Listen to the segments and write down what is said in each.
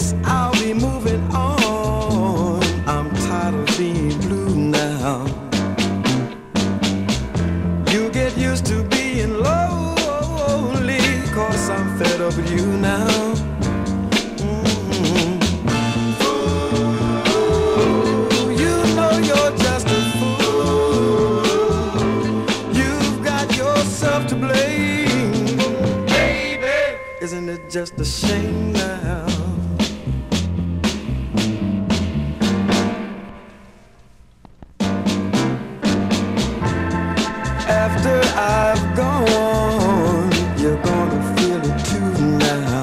guess I'll be moving on. I'm tired of being blue now. You get used to being lonely, 'cause I'm fed up with you now. Fool, you know you're just a fool. You've got yourself to blame. Baby, isn't it just a shame now? After I've gone, you're gonna feel it too now.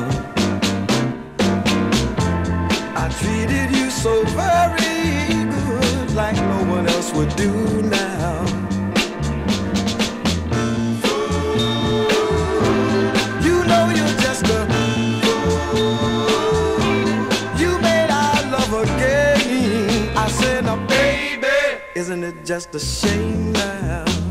I treated you so very good, like no one else would do now. You know you're just a fool. You made our love a game. I said, now baby, isn't it just a shame now?